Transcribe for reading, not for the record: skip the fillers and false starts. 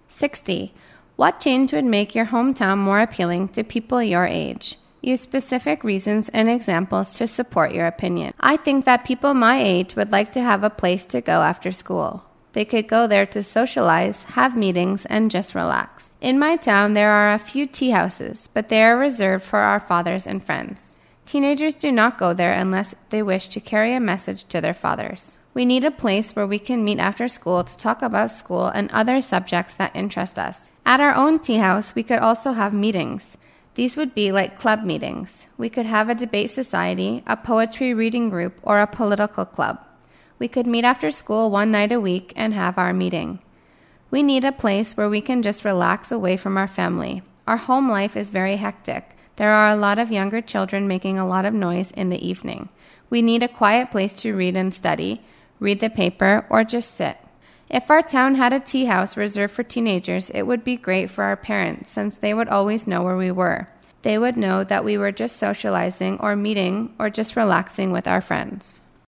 60. What change would make your hometown more appealing to people your age? Use specific reasons and examples to support your opinion. I think that people my age would like to have a place to go after school. They could go there to socialize, have meetings, and just relax. In my town, there are a few tea houses, but they are reserved for our fathers and friends. Teenagers do not go there unless they wish to carry a message to their fathers. We need a place where we can meet after school to talk about school and other subjects that interest us. At our own tea house, we could also have meetings. These would be like club meetings. We could have a debate society, a poetry reading group, or a political club. We could meet after school one night a week and have our meeting. We need a place where we can just relax away from our family. Our home life is very hectic. There are a lot of younger children making a lot of noise in the evening. We need a quiet place to read and study, read the paper, or just sit. If our town had a tea house reserved for teenagers, it would be great for our parents since they would always know where we were. They would know that we were just socializing or meeting or just relaxing with our friends.